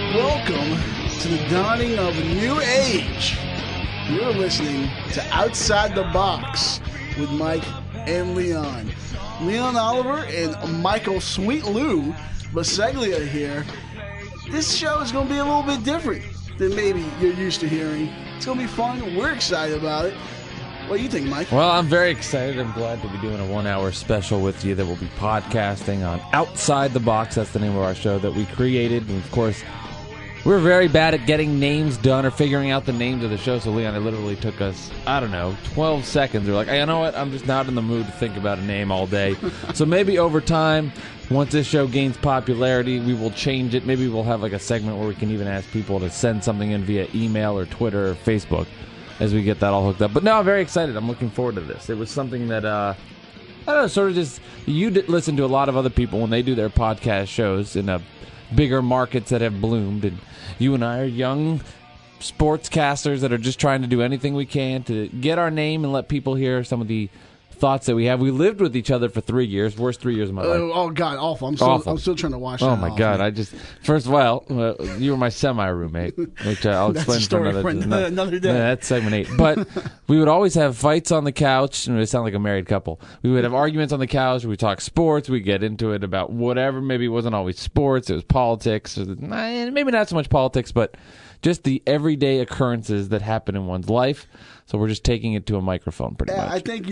Welcome to the dawning of a new age. You're listening to Outside the Box with Mike and Leon. Leon Oliver and Michael Sweet Lou Baseglia here. This show is going to be a little bit different than maybe you're used to hearing. It's going to be fun. We're excited about it. What do you think, Mike? Well, I'm very excited. I'm glad to be doing a 1-hour special with you that will be podcasting on Outside the Box. That's the name of our show that we created. And, of course, we're very bad at getting names done or figuring out the names of the show. So, Leon, it literally took us, 12 seconds. We're like, hey, you know what? I'm just not in the mood to think about a name all day. So maybe over time, once this show gains popularity, we will change it. Maybe we'll have like a segment where we can even ask people to send something in via email or Twitter or Facebook as we get that all hooked up. But no, I'm very excited. I'm looking forward to this. It was something that, I don't know, sort of just, you listen to a lot of other people when they do their podcast shows in bigger markets that have bloomed. And you and I are young sportscasters that are just trying to do anything we can to get our name and let people hear some of the thoughts that we have. We lived with each other for 3 years. Worst 3 years of my life. Oh, God, awful. I'm still trying to wash that off. Oh, my God. First of all, you were my semi-roommate, which I'll explain for another day. That's segment 8. But we would always have fights on the couch, and we sound like a married couple. We would have arguments on the couch. We talk sports. We get into it about whatever. Maybe it wasn't always sports. It was politics. Maybe not so much politics, but just the everyday occurrences that happen in one's life. So we're just taking it to a microphone pretty much. I think,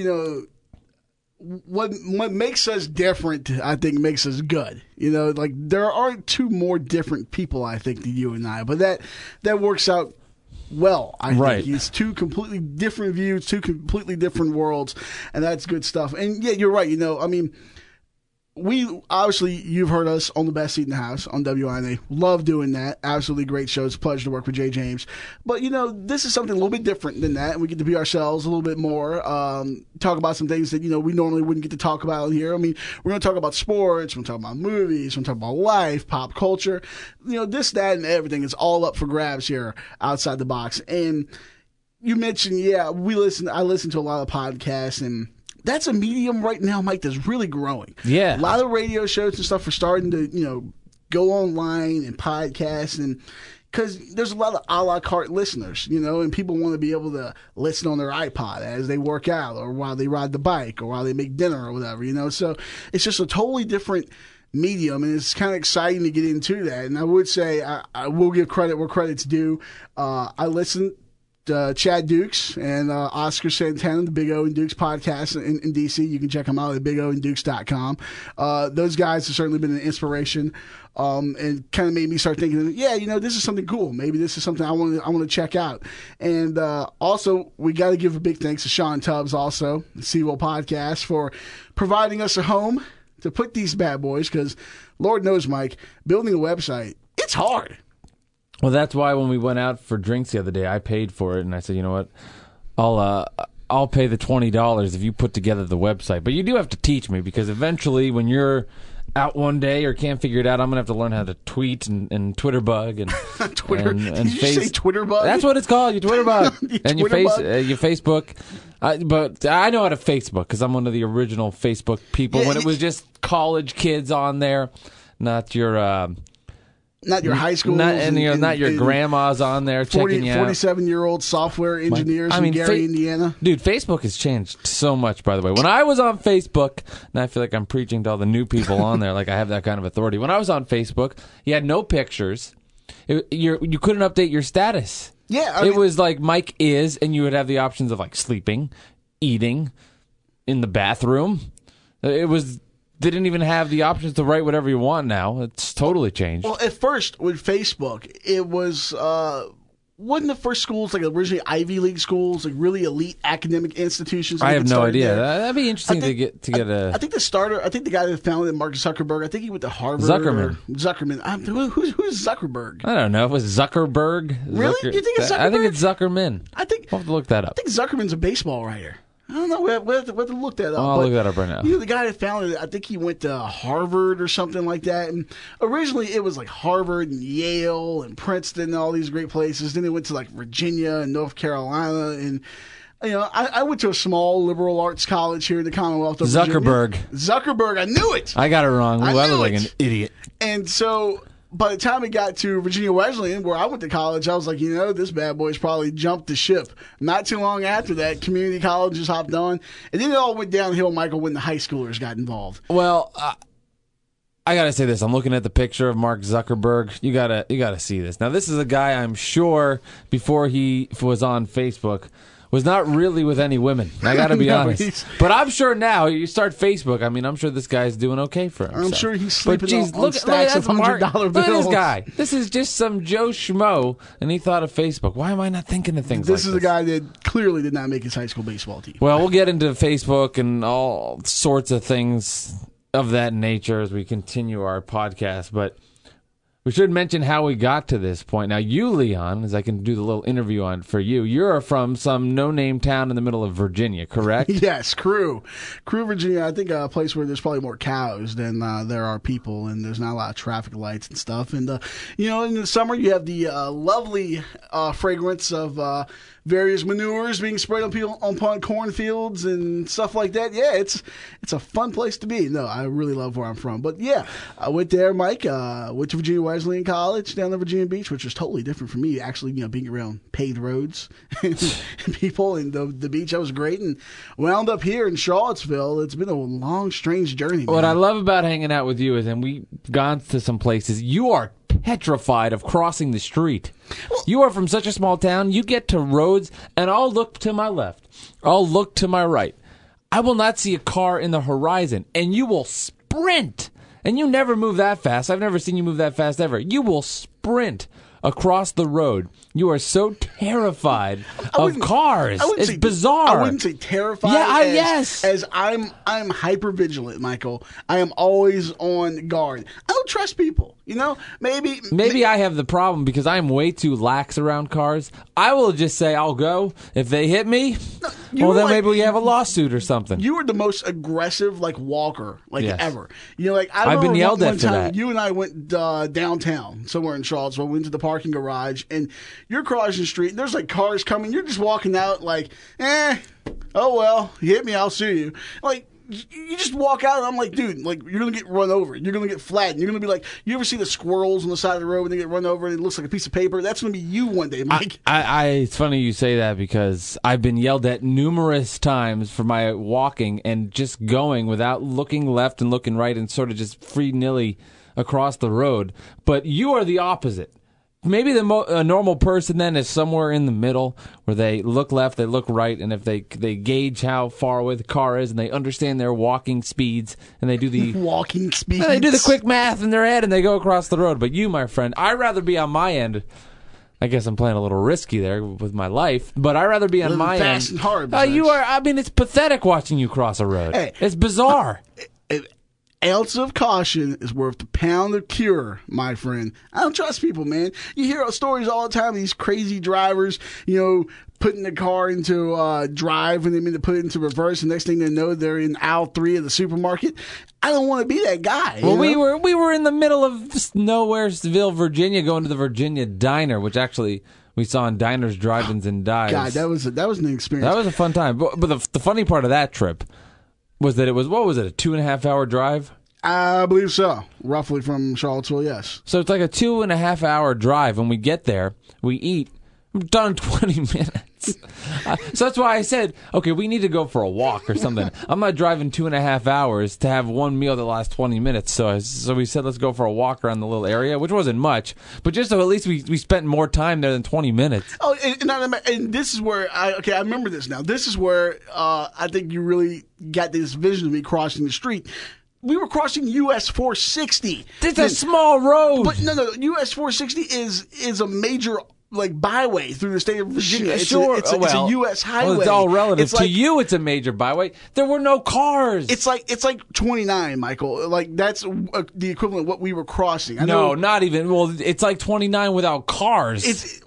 what makes us different, I think, makes us good. Like there are two more different people, I think, than you and I, but that works out well. I think it's two completely different views, two completely different worlds, and that's good stuff. And yeah, you're right. We obviously, you've heard us on the Best Seat in the House on WINA. Love doing that. Absolutely great show. It's a pleasure to work with Jay James. But, this is something a little bit different than that. We get to be ourselves a little bit more, talk about some things that, we normally wouldn't get to talk about here. I mean, we're going to talk about sports. We're going to talk about movies. We're going to talk about life, pop culture. This, that, and everything is all up for grabs here Outside the Box. And you mentioned, I listen to a lot of podcasts, and that's a medium right now, Mike, that's really growing. Yeah. A lot of radio shows and stuff are starting to, go online and podcast, and because there's a lot of a la carte listeners, and people want to be able to listen on their iPod as they work out or while they ride the bike or while they make dinner or whatever, So it's just a totally different medium, and it's kind of exciting to get into that. And I would say I will give credit where credit's due. I listen Chad Dukes and Oscar Santana, the Big O and Dukes podcast in D.C. You can check them out at bigodukes.com. Those guys have certainly been an inspiration and kind of made me start thinking, this is something cool. Maybe this is something I want to check out. And also, we got to give a big thanks to Sean Tubbs, also, the Seawell Podcast, for providing us a home to put these bad boys, because Lord knows, Mike, building a website, it's hard. Well, that's why when we went out for drinks the other day, I paid for it, and I said, you know what, I'll pay the $20 if you put together the website. But you do have to teach me, because eventually when you're out one day or can't figure it out, I'm going to have to learn how to tweet and Twitter bug and Twitter. And Did you say Twitter bug? That's what it's called, your Twitter bug. And your Facebook. But I know how to Facebook, because I'm one of the original Facebook people when it was just college kids on there, not your high school, not your grandmas on there checking you out. 47-year-old software engineers in Gary, Indiana. Dude, Facebook has changed so much, by the way. When I was on Facebook, and I feel like I'm preaching to all the new people on there, like I have that kind of authority. When I was on Facebook, you had no pictures. You couldn't update your status. Yeah. It was like Mike is, and you would have the options of like sleeping, eating, in the bathroom. They didn't even have the options to write whatever you want now. It's totally changed. Well, at first, with Facebook, it was, wasn't the first schools like originally Ivy League schools, like really elite academic institutions? I have no idea. That'd be interesting to get a... I think the guy that founded it, Mark Zuckerberg, I think he went to Harvard. Zuckerman. Who's Zuckerberg? I don't know. It was Zuckerberg. Really? You think it's Zuckerberg? I think it's Zuckerman. I'll have to look that up. I think Zuckerman's a baseball writer. I don't know. We have to look that up. I'll look that up right now. The guy that founded it, I think he went to Harvard or something like that. And originally it was like Harvard and Yale and Princeton and all these great places. Then it went to like Virginia and North Carolina. And, I went to a small liberal arts college here in the Commonwealth of Virginia. Zuckerberg. I knew it. I got it wrong. I was like an idiot. And so by the time it got to Virginia Wesleyan, where I went to college, I was like, this bad boy's probably jumped the ship. Not too long after that, community colleges hopped on. And then it all went downhill, Michael, when the high schoolers got involved. Well, I gotta say this. I'm looking at the picture of Mark Zuckerberg. You gotta see this. Now, this is a guy I'm sure before he was on Facebook was not really with any women. I gotta be honest. But I'm sure now you start Facebook. I mean, I'm sure this guy's doing okay for himself. I'm sure he's sleeping on look stacks of $100 bills. Look at this guy. This is just some Joe Schmo, and he thought of Facebook. Why am I not thinking of things like this? This is a guy that clearly did not make his high school baseball team. Well, we'll get into Facebook and all sorts of things of that nature as we continue our podcast, but we should mention how we got to this point. Now, you, Leon, as I can do the little interview on for you, you're from some no-name town in the middle of Virginia, correct? Yes, Crewe, Virginia. I think a place where there's probably more cows than there are people, and there's not a lot of traffic lights and stuff. And, in the summer, you have the lovely fragrance of various manures being sprayed upon cornfields and stuff like that. Yeah, it's a fun place to be. No, I really love where I'm from. But, yeah, I went there, Mike, went to Virginia Wesleyan College down the Virginia Beach, which was totally different from me, actually, being around paved roads and people and the beach. That was great. And wound up here in Charlottesville. It's been a long, strange journey, man. What I love about hanging out with you is, and we've gone to some places, you are petrified of crossing the street. You are from such a small town, you get to roads, and I'll look to my left. I'll look to my right. I will not see a car in the horizon, and you will sprint. And you never move that fast. I've never seen you move that fast ever. You will sprint across the road. You are so terrified of cars. It's bizarre. I wouldn't say terrified. Yes. As I'm hyper vigilant, Michael. I am always on guard. I don't trust people. Maybe I have the problem because I'm way too lax around cars. I will just say I'll go. If they hit me, then maybe we have a lawsuit or something. You were the most aggressive walker ever. I've been yelled at for that. You and I went downtown somewhere in Charlottesville. We went to the parking garage, and you're crossing the street. And there's cars coming. You're just walking out oh well, you hit me, I'll sue you. You just walk out, and I'm like, dude, you're going to get run over. You're going to get flattened. You're going to be you ever see the squirrels on the side of the road when they get run over and it looks like a piece of paper? That's going to be you one day, Mike. It's funny you say that because I've been yelled at numerous times for my walking and just going without looking left and looking right and sort of just free-nilly across the road. But you are the opposite. Maybe a normal person then is somewhere in the middle where they look left, they look right, and if they gauge how far away the car is and they understand their walking speeds and they do the walking speeds, they do the quick math in their head and they go across the road. But you, my friend, I'd rather be on my end. I guess I'm playing a little risky there with my life, but I'd rather be on my fast end. And hard. You are. I mean, it's pathetic watching you cross a road. Hey, it's bizarre. Ounce of caution is worth a pound of cure, my friend. I don't trust people, man. You hear stories all the time, these crazy drivers, putting the car into drive and they mean to put it into reverse, and next thing they know, they're in aisle 3 of the supermarket. I don't want to be that guy. Well, we were in the middle of Nowheresville, Virginia, going to the Virginia Diner, which actually we saw in Diners, Drive-Ins, and Dives. God, that was an experience. That was a fun time. But the funny part of that trip was that it was, what was it, a 2.5-hour drive? I believe so. Roughly from Charlottesville, yes. So it's like a 2.5-hour drive. When we get there, we eat. I'm done in 20 minutes. So that's why I said, okay, we need to go for a walk or something. I'm not driving 2.5 hours to have one meal that lasts 20 minutes. So we said, let's go for a walk around the little area, which wasn't much, but just so at least we spent more time there than 20 minutes. Oh, and this is where I remember this now. This is where I think you really got this vision of me crossing the street. We were crossing US 460. It's a small road. But no, US 460 is a major byway through the state of Virginia. It's a U.S. highway. Well, it's all relative. To you, it's a major byway. There were no cars. It's like 29, Michael. That's the equivalent of what we were crossing. No, not even. Well, it's like 29 without cars.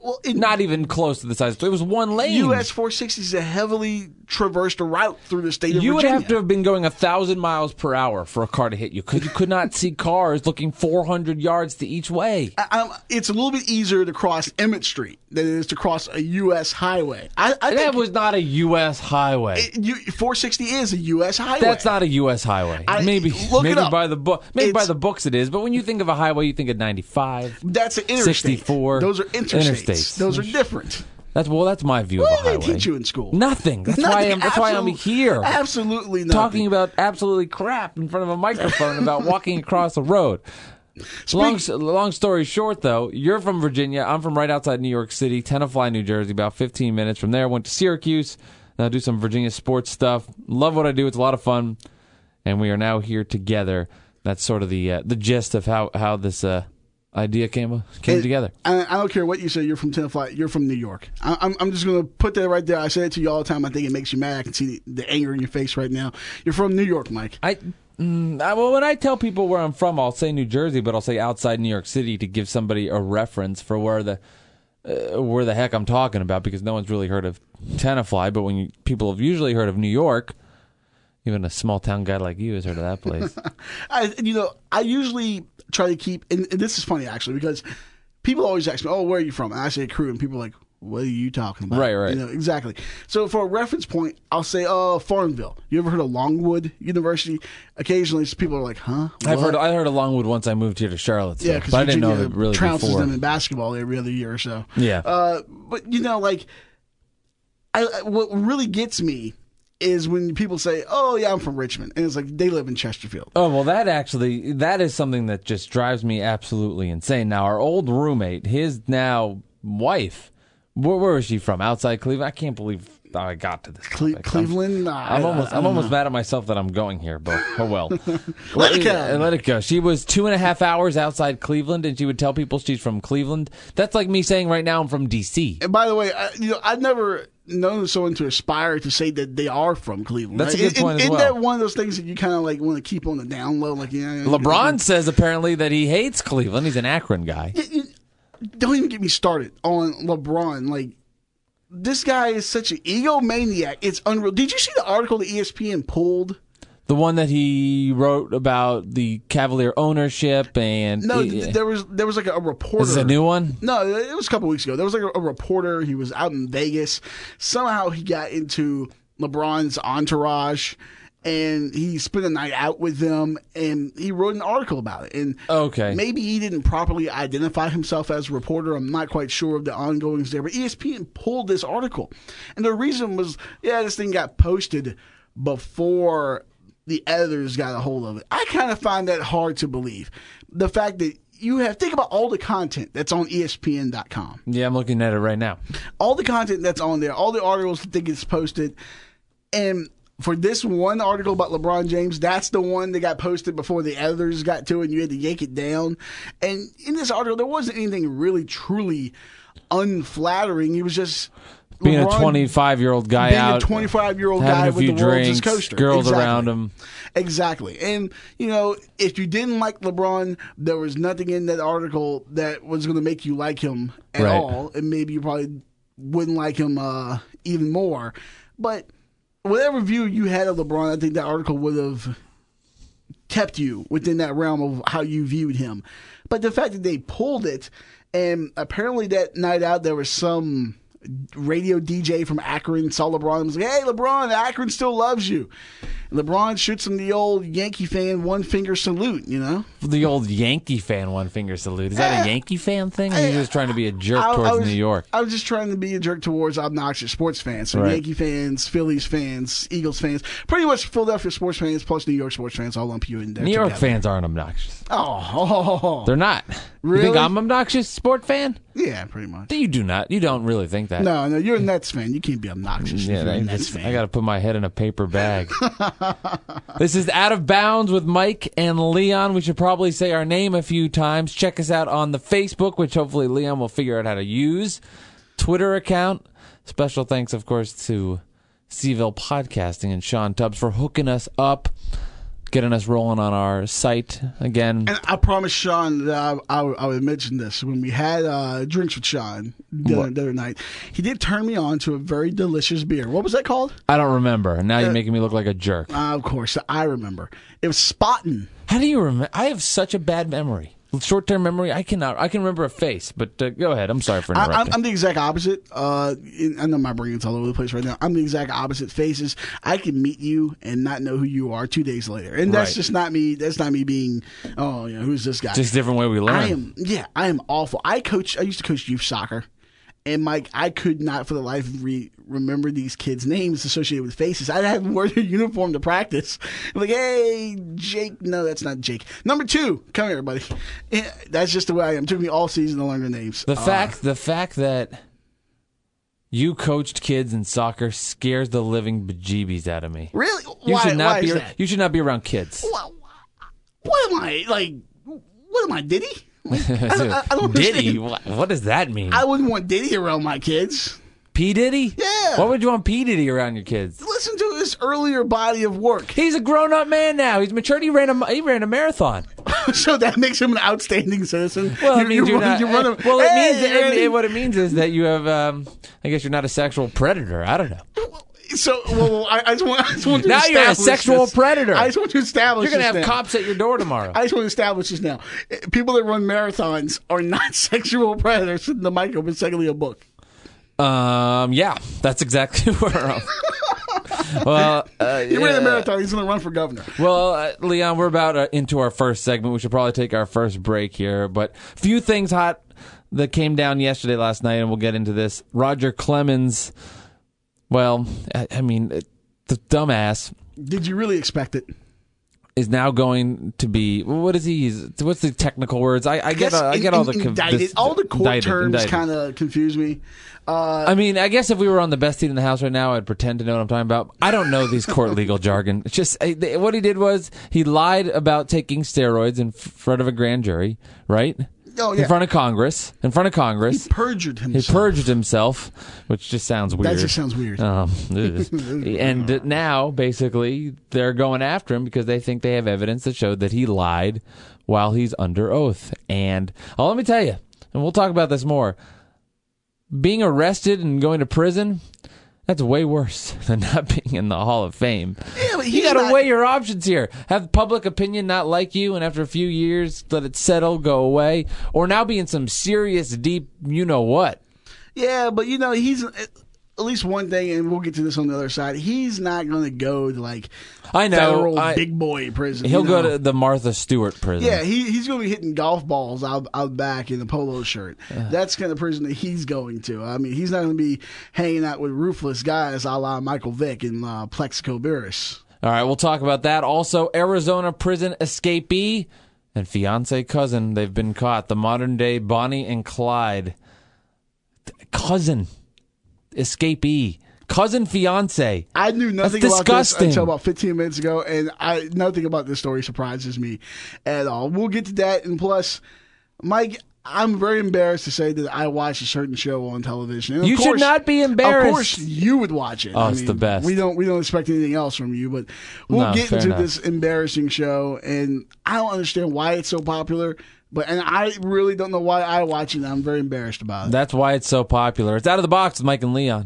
Well, not even close to the size. It was one lane. US 460 is a heavily traversed route through the state of You Virginia. would have to have been going 1,000 miles per hour for a car to hit you because you could not see cars looking 400 yards to each way. It's a little bit easier to cross Emmett Street than it is to cross a U.S. highway. I That think was not a U.S. highway. 460 is a U.S. highway. That's not a U.S. highway. Maybe look it up. by the book. Maybe by the books it is. But when you think of a highway, you think of 95. That's an interstate. 64. Those are interstates. Those are different. That's my view What of a did highway. they teach you in school? Nothing. That's why I'm here. Absolutely nothing. Talking about absolutely crap in front of a microphone about walking across a road. Long story short, though, you're from Virginia. I'm from right outside New York City, Tenafly, New Jersey, about 15 minutes from there. Went to Syracuse. Now do some Virginia sports stuff. Love what I do. It's a lot of fun. And we are now here together. That's sort of the gist of how this idea came together. I don't care what you say. You're from Tenafly. You're from New York. I'm just going to put that right there. I say it to you all the time. I think it makes you mad. I can see the anger in your face right now. You're from New York, Mike. Well, when I tell people where I'm from, I'll say New Jersey, but I'll say outside New York City to give somebody a reference for where the heck I'm talking about, because no one's really heard of Tenafly. But when people have usually heard of New York, even a small town guy like you has heard of that place. I usually try to keep, and this is funny actually, because people always ask me, "Oh, where are you from?" And I say Crew, and people are like, "What are you talking about?" Right. Exactly. So for a reference point, I'll say, Farmville. You ever heard of Longwood University? Occasionally, people are like, "Huh?" I heard of Longwood once I moved here to Charlottesville. Yeah, because I didn't know it really trounces before. them in basketball every other year or so. Yeah. But what really gets me is when people say, "Oh yeah, I'm from Richmond," and it's like they live in Chesterfield. Oh, well, that is something that just drives me absolutely insane. Now, our old roommate, his now wife, where is she from? Outside Cleveland? I can't believe I got to this. Cleveland? I'm almost mad at myself that I'm going here, but oh well. Let it go. She was 2.5 hours outside Cleveland, and she would tell people she's from Cleveland. That's like me saying right now I'm from D.C. And by the way, I've never known someone to aspire to say that they are from Cleveland. That's a good point as well. Isn't that one of those things that you kind of like want to keep on the down low? Like, LeBron says apparently that he hates Cleveland. He's an Akron guy. Don't even get me started on LeBron. Like, this guy is such an egomaniac. It's unreal. Did you see the article that ESPN pulled? The one that he wrote about the Cavalier ownership and... No, there was like a reporter. Is this a new one? No, it was a couple weeks ago. There was like a reporter. He was out in Vegas. Somehow he got into LeBron's entourage, and he spent a night out with them, and he wrote an article about it. And okay, maybe he didn't properly identify himself as a reporter. I'm not quite sure of the ongoings there, but ESPN pulled this article, and the reason was, this thing got posted before the editors got a hold of it. I kind of find that hard to believe. The fact that think about all the content that's on ESPN.com. Yeah, I'm looking at it right now. All the content that's on there, all the articles that gets posted, and for this one article about LeBron James, that's the one that got posted before the editors got to it, and you had to yank it down. And in this article, there wasn't anything really, truly unflattering. He was just being LeBron, a 25-year-old guy out. Being a 25-year-old guy with the world's coaster. Girls around him. Exactly. And, if you didn't like LeBron, there was nothing in that article that was going to make you like him at all. And maybe you probably wouldn't like him even more. But whatever view you had of LeBron, I think that article would have kept you within that realm of how you viewed him. But the fact that they pulled it, and apparently that night out there was some radio DJ from Akron saw LeBron and was like, "Hey, LeBron, Akron still loves you." And LeBron shoots him the old Yankee fan one-finger salute, The old Yankee fan one-finger salute. Is that a Yankee fan thing, or are you just trying to be a jerk towards New York? I was just trying to be a jerk towards obnoxious sports fans. So Yankee fans, Phillies fans, Eagles fans, pretty much Philadelphia sports fans plus New York sports fans, all lump you in there New York together. fans aren't obnoxious. Oh. They're not. Really? You think I'm obnoxious sport fan? Yeah, pretty much. You do not. You don't really think that. No, you're a Nets fan. You can't be obnoxious if you're a Nets fan. I got to put my head in a paper bag. This is Out of Bounds with Mike and Leon. We should probably say our name a few times. Check us out on the Facebook, which hopefully Leon will figure out how to use. Twitter account. Special thanks, of course, to Seaville Podcasting and Sean Tubbs for hooking us up. getting us rolling on our site again. And I promised Sean that I would mention this when we had drinks with Sean the other night. He did turn me on to a very delicious beer. What was that called? I don't remember. Now you're making me look like a jerk. Of course, I remember. It was Spaten. How do you remember? I have such a bad memory. Short-term memory, I can remember a face, but go ahead. I'm sorry for interrupting. I'm the exact opposite. I know my brain's all over the place right now. I'm the exact opposite. Faces. I can meet you and not know who you are 2 days later, and that's just not me. That's not me being, who's this guy? Just a different way we learn. I am awful. I used to coach youth soccer. And Mike, I could not for the life of me remember these kids' names associated with faces. I'd have them wear their uniform to practice. I'm like, hey, Jake. No, that's not Jake. Number 2, come here, buddy. That's just the way I am. It took me all season to learn their names. The fact that you coached kids in soccer scares the living bejeebies out of me. Really? Why is that? You should not be around kids. What am I, like, what am I, Diddy? I don't Diddy? understand. What does that mean? I wouldn't want Diddy around my kids. P. Diddy? Yeah. Why would you want P. Diddy around your kids? Listen to his earlier body of work. He's a grown-up man now. He's matured. He ran a marathon. So that makes him an outstanding citizen. Well, it means you're not. What it means is that you have. I guess you're not a sexual predator. I don't know. So, I just want to now establish you're a sexual predator. I just want to establish you're going to have now. cops at your door tomorrow. I just want to establish this now. People that run marathons are not sexual predators. The mic open, secondly, a book. Yeah, that's exactly where I'm. Well, he ran a marathon. He's going to run for governor. Well, Leon, we're about into our first segment. We should probably take our first break here. But a few things hot that came down last night, and we'll get into this. Roger Clemens. Well, I mean, the dumbass. Did you really expect it? Is now going to be, what is he? What's the technical words? I get all the indicted. All the court terms kind of confuse me. I mean, I guess if we were on the best seat in the house right now, I'd pretend to know what I'm talking about. I don't know these court legal jargon. It's just what he did was he lied about taking steroids in front of a grand jury, right? Oh, yeah. In front of Congress. He perjured himself. Which just sounds weird. That just sounds weird. And now, basically, they're going after him because they think they have evidence that showed that he lied while he's under oath. And let me tell you, and we'll talk about this more, being arrested and going to prison, that's way worse than not being in the Hall of Fame. Yeah, but you got to weigh your options here. Have public opinion not like you, and after a few years, let it settle, go away, or now be in some serious, deep, you-know-what. Yeah, but, he's at least one thing, and we'll get to this on the other side, he's not going to go to, federal big boy prison. He'll go to the Martha Stewart prison. Yeah, he's going to be hitting golf balls out back in a polo shirt. That's the kind of prison that he's going to. I mean, he's not going to be hanging out with ruthless guys a la Michael Vick and Plexico Burress. All right, we'll talk about that. Also, Arizona prison escapee and fiancé cousin. They've been caught. The modern-day Bonnie and Clyde. Cousin. Escapee. Cousin fiance. I knew nothing about this until about 15 minutes ago, and nothing about this story surprises me at all. We'll get to that, and plus, Mike, I'm very embarrassed to say that I watched a certain show on television. And you should not be embarrassed. Of course, you would watch it. Oh, it's the best. We don't expect anything else from you, but we'll get into this embarrassing show, and I don't understand why it's so popular. And I really don't know why I watch it. I'm very embarrassed about it. That's why it's so popular. It's Out of the Box with Mike and Leon.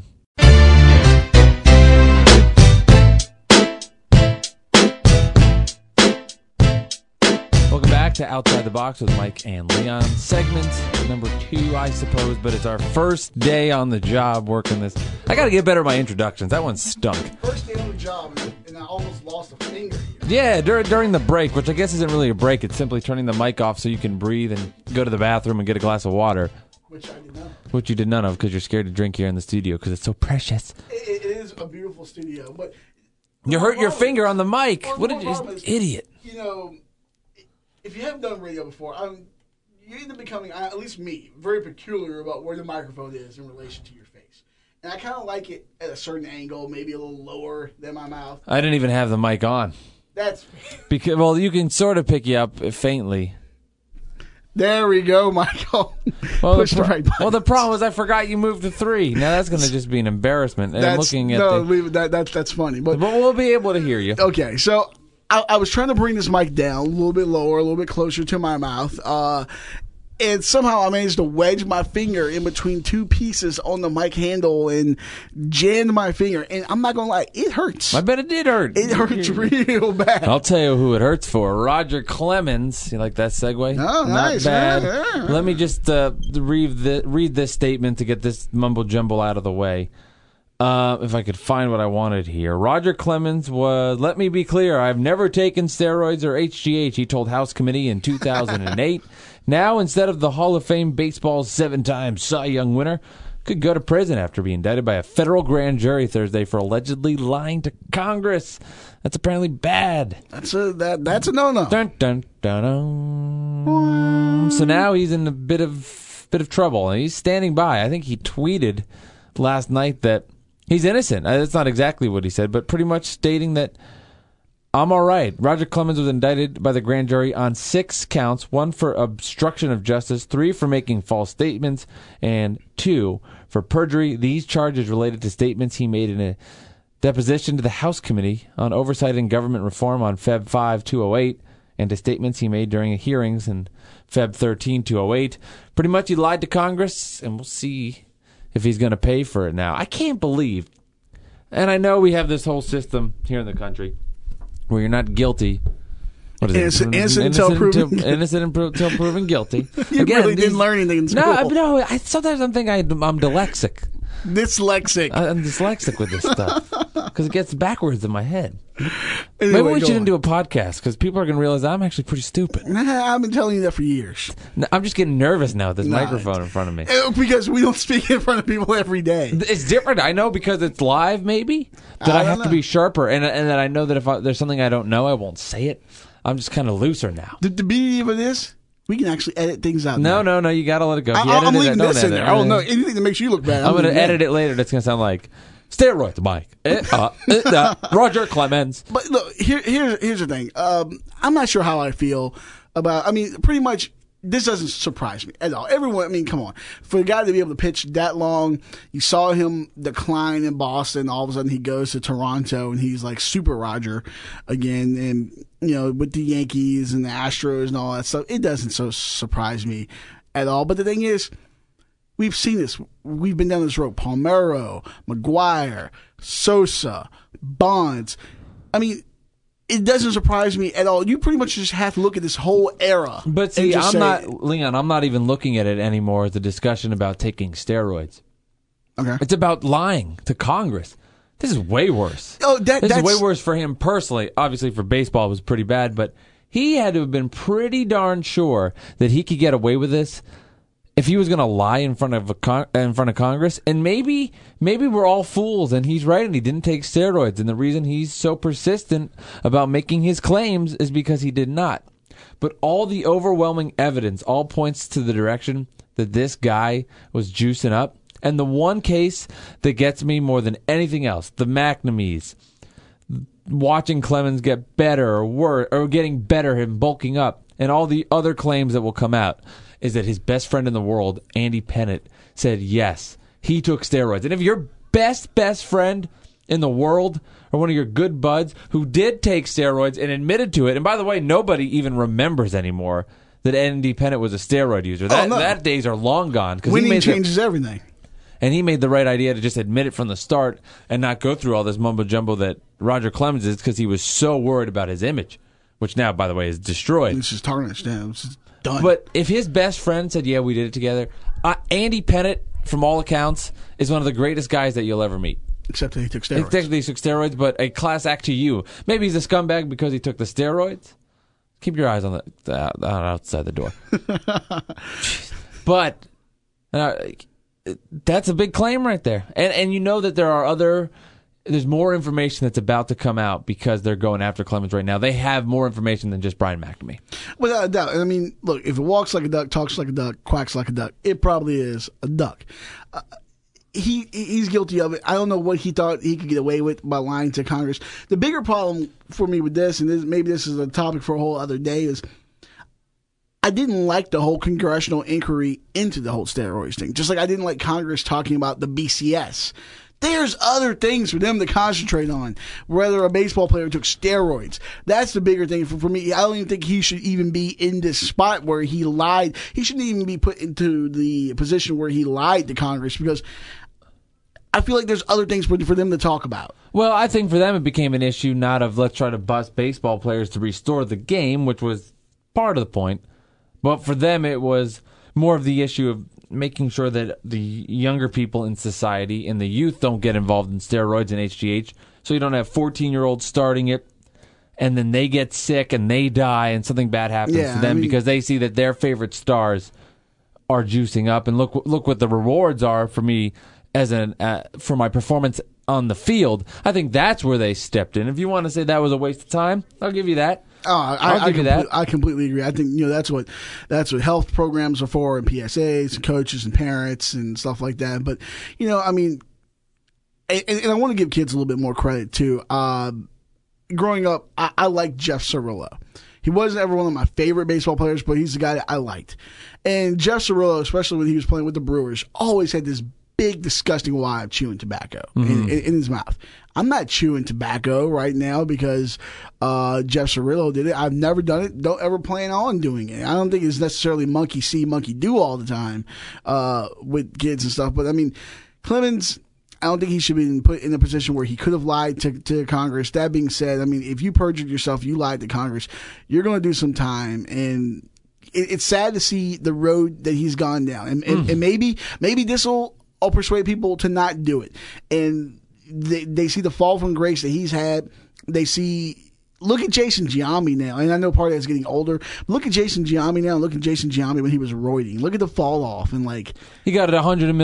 Welcome back to Outside the Box with Mike and Leon. Segment number 2, I suppose, but it's our first day on the job working this. I got to get better at my introductions. That one stunk. First day on the job, and I almost lost a finger. Yeah, during the break, which I guess isn't really a break. It's simply turning the mic off so you can breathe and go to the bathroom and get a glass of water. Which I did not. Which you did none of because you're scared to drink here in the studio because it's so precious. It is a beautiful studio, but you hurt your finger on the mic. What did you, idiot? If you haven't done radio before, you're either becoming, at least me, very peculiar about where the microphone is in relation to your face. And I kind of like it at a certain angle, maybe a little lower than my mouth. I didn't even have the mic on. That's because, well, you can sort of pick you up faintly. There we go, Michael. Well, the problem was I forgot you moved to 3. Now that's going to just be an embarrassment. And that's funny. But we'll be able to hear you. Okay, so I was trying to bring this mic down a little bit lower, a little bit closer to my mouth. And somehow I managed to wedge my finger in between two pieces on the mic handle and jammed my finger. And I'm not going to lie, it hurts. I bet it did hurt. It hurts real bad. I'll tell you who it hurts for. Roger Clemens. You like that segue? Oh, Not nice. bad. Yeah. Let me just read this statement to get this mumble jumble out of the way. If I could find what I wanted here. Roger Clemens was, let me be clear, I've never taken steroids or HGH, he told House Committee in 2008. Now, instead of the Hall of Fame baseball's 7-time Cy Young winner, could go to prison after being indicted by a federal grand jury Thursday for allegedly lying to Congress. That's apparently bad. That's a no-no. Dun, dun, dun, dun. So now he's in a bit of trouble, and he's standing by. I think he tweeted last night that he's innocent. That's not exactly what he said, but pretty much stating that I'm all right. Roger Clemens was indicted by the grand jury on 6 counts, 1 for obstruction of justice, 3 for making false statements, and 2 for perjury. These charges related to statements he made in a deposition to the House Committee on Oversight and Government Reform on Feb 5, 2008, and to statements he made during hearings in Feb 13, 2008. Pretty much he lied to Congress, and we'll see if he's going to pay for it now. I can't believe, and I know we have this whole system here in the country where you're not guilty. What is it? Innocent until proven guilty. You Again, really didn't learn anything in school. No. Sometimes I'm thinking I'm dyslexic. Dyslexic. I'm dyslexic with this stuff because it gets backwards in my head. Anyway, Maybe we shouldn't do a podcast because people are going to realize I'm actually pretty stupid. I've been telling you that for years. I'm just getting nervous now with this microphone in front of me. Because we don't speak in front of people every day. It's different. I know because it's live, maybe, that I have to be sharper. And that I know that if there's something I don't know, I won't say it. I'm just kind of looser now. The beauty of this, we can actually edit things out. No. You got to let it go. I'm leaving this in there. Oh, no. Anything that makes you look bad. I'm going to edit it later. That's going to sound like steroids, Mike. Roger Clemens. But look, here's the thing. I'm not sure how I feel about. I mean, pretty much, this doesn't surprise me at all. Everyone, I mean, come on. For a guy to be able to pitch that long, you saw him decline in Boston. All of a sudden, he goes to Toronto, and he's like Super Roger again. And, you know, with the Yankees and the Astros and all that stuff, it doesn't so surprise me at all. But the thing is, we've seen this. We've been down this road. Palmeiro, McGuire, Sosa, Bonds. I mean, it doesn't surprise me at all. You pretty much just have to look at this whole era. But see, I'm not even looking at it anymore as a discussion about taking steroids. Okay. It's about lying to Congress. This is way worse. Oh, this is way worse for him personally. Obviously, for baseball, it was pretty bad, but he had to have been pretty darn sure that he could get away with this if he was going to lie in front of Congress. And maybe we're all fools, and he's right, and he didn't take steroids. And the reason he's so persistent about making his claims is because he did not. But all the overwhelming evidence all points to the direction that this guy was juicing up. And the one case that gets me more than anything else, the McNamees, watching Clemens get better or getting better, him bulking up, and all the other claims that will come out, is that his best friend in the world, Andy Pettitte, said yes, he took steroids. And if your best friend in the world, or one of your good buds who did take steroids and admitted to it, and by the way, nobody even remembers anymore that Andy Pettitte was a steroid user. That days are long gone. Winning changes everything. And he made the right idea to just admit it from the start and not go through all this mumbo-jumbo that Roger Clemens is, because he was so worried about his image, which now, by the way, is destroyed. This is tarnished. Yeah, this is done. But if his best friend said, yeah, we did it together, Andy Pettitte, from all accounts, is one of the greatest guys that youtle ever meet. Except that he took steroids. Except that he took steroids, but a class act to you. Maybe he's a scumbag because he took the steroids. Keep your eyes on the outside the door. But that's a big claim right there. And you know that there's more information that's about to come out because they're going after Clemens right now. They have more information than just Brian McNamee. Without a doubt. I mean, look, if it walks like a duck, talks like a duck, quacks like a duck, it probably is a duck. He's guilty of it. I don't know what he thought he could get away with by lying to Congress. The bigger problem for me with this, and maybe this is a topic for a whole other day, is I didn't like the whole congressional inquiry into the whole steroids thing. Just like I didn't like Congress talking about the BCS There's other things for them to concentrate on. Whether a baseball player took steroids, that's the bigger thing for me. I don't even think he should even be in this spot where he lied. He shouldn't even be put into the position where he lied to Congress, because I feel like there's other things for them to talk about. Well, I think for them it became an issue not of let's try to bust baseball players to restore the game, which was part of the point, but for them it was more of the issue of making sure that the younger people in society and the youth don't get involved in steroids and HGH, so you don't have 14-year-olds starting it, and then they get sick and they die and something bad happens to them because they see that their favorite stars are juicing up. And look what the rewards are for me as for my performance on the field. I think that's where they stepped in. If you want to say that was a waste of time, I'll give you that. I'll give you that. I completely agree. I think that's what health programs are for, and PSAs and coaches and parents and stuff like that. But I want to give kids a little bit more credit too. Growing up, I liked Jeff Cirillo. He wasn't ever one of my favorite baseball players, but he's the guy that I liked. And Jeff Cirillo, especially when he was playing with the Brewers, always had this big, disgusting wad of chewing tobacco in his mouth. I'm not chewing tobacco right now because Jeff Cirillo did it. I've never done it. Don't ever plan on doing it. I don't think it's necessarily monkey see, monkey do all the time with kids and stuff. But, Clemens, I don't think he should be put in a position where he could have lied to Congress. That being said, if you perjured yourself, you lied to Congress, you're going to do some time. And it's sad to see the road that he's gone down. And maybe this will persuade people to not do it. And they see the fall from grace that he's had. They see, look at Jason Giambi now, and I know part of that's getting older. Look at Jason Giambi now, and look at Jason Giambi when he was roiding. Look at the fall off, and he got a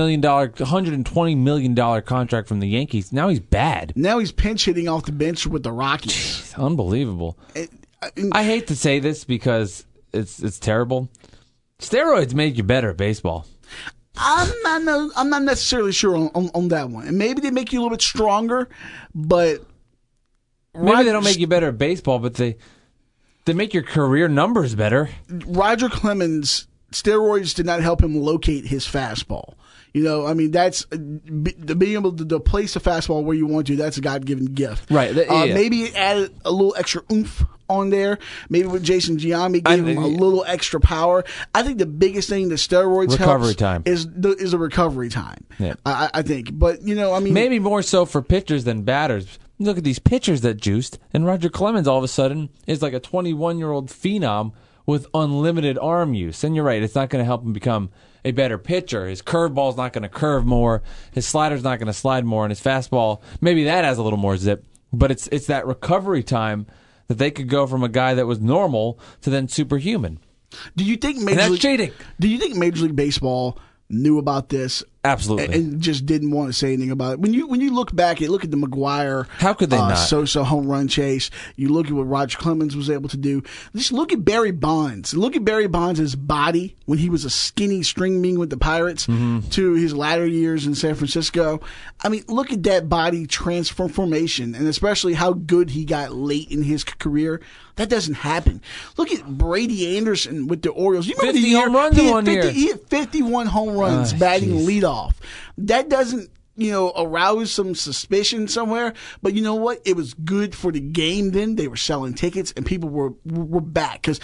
$120 million contract from the Yankees. Now he's bad. Now he's pinch hitting off the bench with the Rockies. Jeez, unbelievable. I hate to say this because it's terrible. Steroids make you better at baseball. I'm not necessarily sure on that one. And maybe they make you a little bit stronger, but maybe they don't make you better at baseball, but they make your career numbers better. Roger Clemens, steroids did not help him locate his fastball. That's being able to place a fastball where you want to. That's a God-given gift. Right. Maybe it added a little extra oomph on there. Maybe with Jason Giambi gave him a little extra power. I think the biggest thing that steroids recovery time is the recovery time. Yeah. I think. But, maybe more so for pitchers than batters. Look at these pitchers that juiced, and Roger Clemens all of a sudden is like a 21-year-old phenom with unlimited arm use. And you're right, it's not going to help him become a better pitcher. His curveball's not going to curve more. His slider's not going to slide more. And his fastball, maybe that has a little more zip. But it's that recovery time that they could go from a guy that was normal to then superhuman. Do you think that's cheating. Do you think Major League Baseball knew about this? Absolutely. And just didn't want to say anything about it. When you look back, look at the McGwire, how could they not? Sosa home run chase. You look at what Roger Clemens was able to do. Just look at Barry Bonds. Look at Barry Bonds' body when he was a skinny string bean with the Pirates to his latter years in San Francisco. Look at that body transformation, and especially how good he got late in his career. That doesn't happen. Look at Brady Anderson with the Orioles. You remember 50 home runs in 1 year. He had 51 home runs batting leadoff. That doesn't, arouse some suspicion somewhere. But you know what? It was good for the game then. They were selling tickets and people were back. Because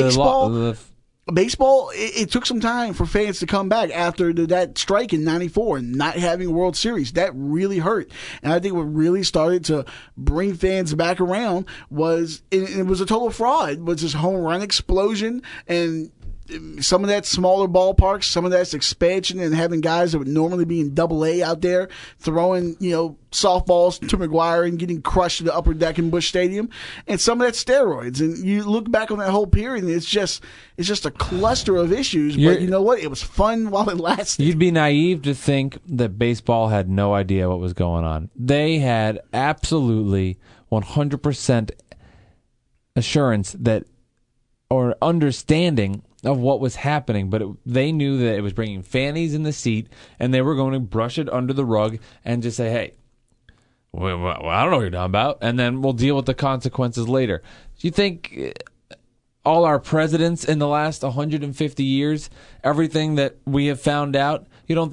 baseball, it took some time for fans to come back after that strike in '94 and not having a World Series. That really hurt. And I think what really started to bring fans back around was, it was a total fraud, was this home run explosion and some of that's smaller ballparks, some of that's expansion and having guys that would normally be in Double-A out there throwing, softballs to McGwire and getting crushed to the upper deck in Busch Stadium, and some of that's steroids. And you look back on that whole period, and it's just a cluster of issues. But you know what? It was fun while it lasted. You'd be naive to think that baseball had no idea what was going on. They had absolutely 100% assurance or understanding of what was happening, but they knew that it was bringing fannies in the seat, and they were going to brush it under the rug and just say, hey, well, I don't know what you're talking about, and then we'll deal with the consequences later. Do you think all our presidents in the last 150 years, everything that we have found out, you don't think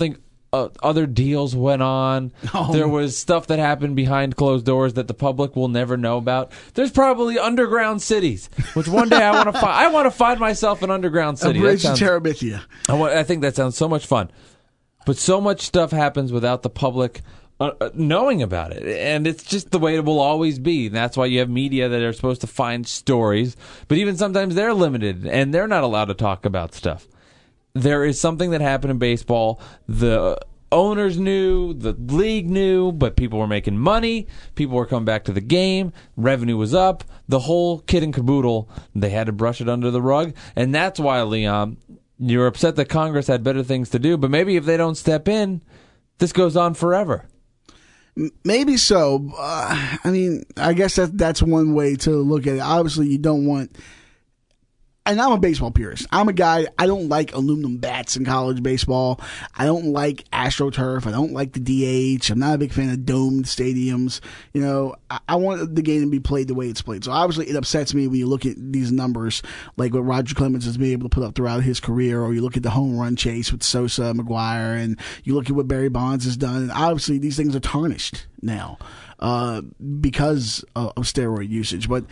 other deals went on. Oh. There was stuff that happened behind closed doors that the public will never know about. There's probably underground cities, which one day I want to find. I want to find myself an underground city. A bridge to Terabithia. I think that sounds so much fun. But so much stuff happens without the public knowing about it. And it's just the way it will always be. And that's why you have media that are supposed to find stories. But even sometimes they're limited, and they're not allowed to talk about stuff. There is something that happened in baseball. The owners knew, the league knew, but people were making money. People were coming back to the game. Revenue was up. The whole kit and caboodle, they had to brush it under the rug. And that's why, Leon, you're upset that Congress had better things to do. But maybe if they don't step in, this goes on forever. Maybe so. I guess that's one way to look at it. Obviously, you don't want... And I'm a baseball purist. I'm a guy, I don't like aluminum bats in college baseball. I don't like AstroTurf. I don't like the DH. I'm not a big fan of domed stadiums. You know, I want the game to be played the way it's played. So obviously it upsets me when you look at these numbers, like what Roger Clemens has been able to put up throughout his career, or you look at the home run chase with Sosa, McGuire, and you look at what Barry Bonds has done. And obviously these things are tarnished now because of steroid usage. But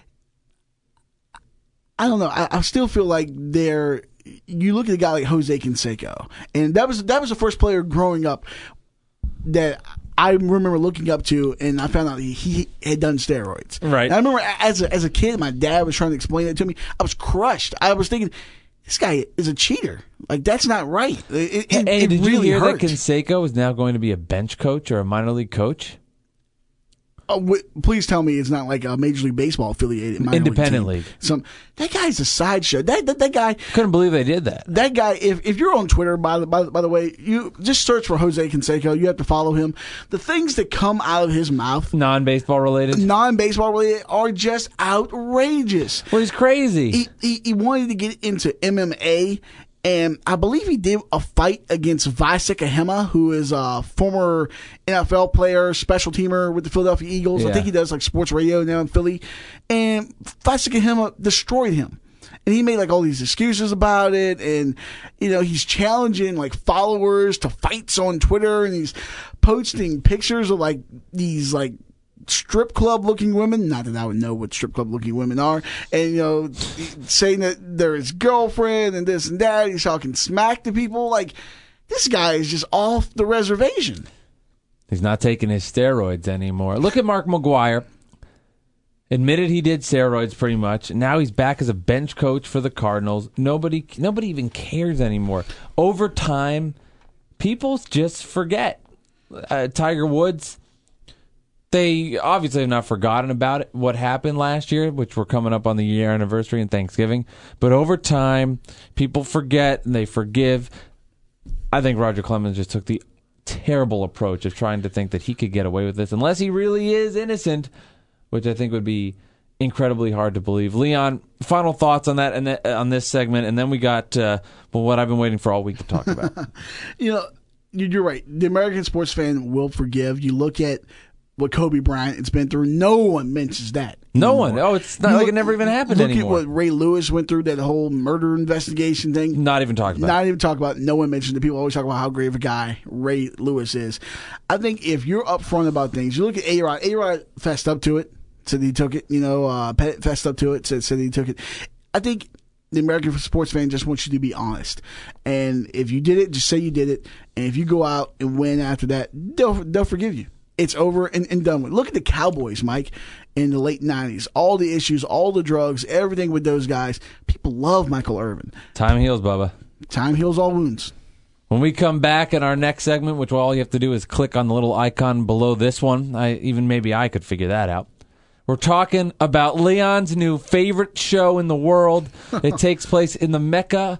I don't know. I still feel like you look at a guy like Jose Canseco, and that was the first player growing up that I remember looking up to, and I found out he had done steroids. Right. And I remember as a kid, my dad was trying to explain it to me. I was crushed. I was thinking, this guy is a cheater. Like, that's not right. It did really you hear hurt. that Canseco is now going to be a bench coach or a minor league coach? Please tell me it's not like a Major League Baseball affiliated minor independent league. league. That guy's a sideshow. That guy. Couldn't believe they did that. That guy. If you're on Twitter, by the way, you just search for Jose Canseco. You have to follow him. The things that come out of his mouth, non-baseball related, are just outrageous. Well, he's crazy. He wanted to get into MMA. And I believe he did a fight against Vaisek Ahema, who is a former NFL player, special teamer with the Philadelphia Eagles. Yeah. I think he does like sports radio now in Philly. And Vaisek Ahema destroyed him. And he made like all these excuses about it. And, you know, he's challenging like followers to fights on Twitter. And he's posting pictures of like these like strip club looking women, not that I would know what strip club looking women are, and you know, saying that they're his girlfriend and this and that. He's talking smack to people. Like, this guy is just off the reservation. He's not taking his steroids anymore. Look at Mark McGuire. Admitted he did steroids pretty much. Now he's back as a bench coach for the Cardinals. Nobody even cares anymore. Over time, people just forget. Tiger Woods, they obviously have not forgotten about it, what happened last year, which we're coming up on the year anniversary and Thanksgiving. But over time, people forget and they forgive. I think Roger Clemens just took the terrible approach of trying to think that he could get away with this, unless he really is innocent, which I think would be incredibly hard to believe. Leon, final thoughts on that and on this segment, and then we got what I've been waiting for all week to talk about. You know, you're right. The American sports fan will forgive. You look at what Kobe Bryant has been through. No one mentions that. No one. Oh, it's not like it never even happened anymore. Look at what Ray Lewis went through, that whole murder investigation thing. Not even talked about. Not even talk about. No one mentions it. People always talk about how great of a guy Ray Lewis is. I think if you're upfront about things, you look at A-Rod. A-Rod fessed up to it, said he took it. You know, Pettit fessed up to it, said he took it. I think the American sports fan just wants you to be honest. And if you did it, just say you did it. And if you go out and win after that, they'll forgive you. It's over and done with. Look at the Cowboys, Mike, in the late 90s. All the issues, all the drugs, everything with those guys. People love Michael Irvin. Time heals, Bubba. Time heals all wounds. When we come back in our next segment, which all you have to do is click on the little icon below this one. Maybe I could figure that out. We're talking about Leon's new favorite show in the world. It takes place in the Mecca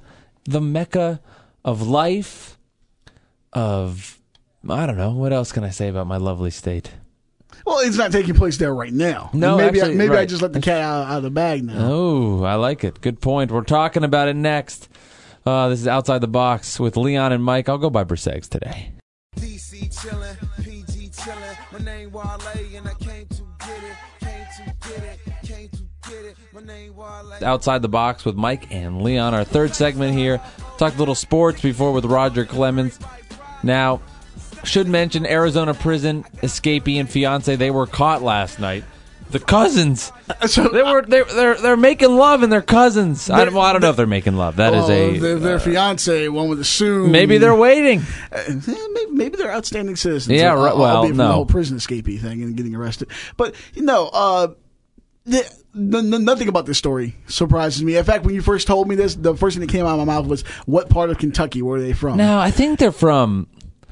of life, of... I don't know. What else can I say about my lovely state? Well, it's not taking place there right now. No, maybe right. I just let the cat out of the bag now. Oh, I like it. Good point. We're talking about it next. This is Outside the Box with Leon and Mike. I'll go by Brisegs today. DC chillin', PG chillin'. My name Wale and I came to get it. My name Wale. Outside the Box with Mike and Leon. Our third segment here. Talked a little sports before with Roger Clemens. Now, should mention Arizona prison escapee and fiance. They were caught last night. The cousins. So They're making love and they're cousins. I don't know if they're making love. That is their fiance. One would assume maybe they're waiting. Maybe they're outstanding citizens. Yeah, right. Well, albeit from no. the whole prison escapee thing and getting arrested. But nothing about this story surprises me. In fact, when you first told me this, the first thing that came out of my mouth was, "What part of Kentucky were they from?" No, I think they're from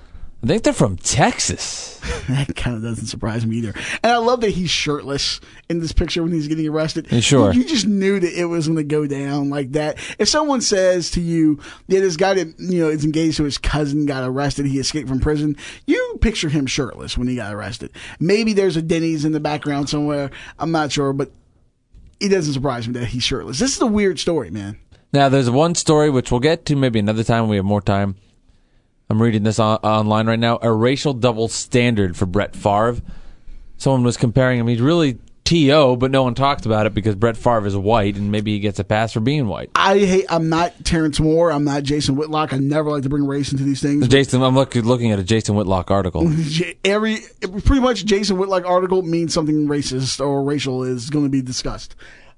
Texas. That kind of doesn't surprise me either. And I love that he's shirtless in this picture when he's getting arrested. Sure. You just knew that it was going to go down like that. If someone says to you, yeah, this guy that, is engaged to his cousin got arrested, he escaped from prison, you picture him shirtless when he got arrested. Maybe there's a Denny's in the background somewhere. I'm not sure, but it doesn't surprise me that he's shirtless. This is a weird story, man. Now, there's one story which we'll get to maybe another time when we have more time. I'm reading this online right now. A racial double standard for Brett Favre. Someone was comparing him. He's really T.O., but no one talks about it because Brett Favre is white, and maybe he gets a pass for being white. I'm not Terrence Moore. I'm not Jason Whitlock. I never like to bring race into these things. I'm looking at a Jason Whitlock article. Pretty much Jason Whitlock article means something racist or racial is going to be discussed.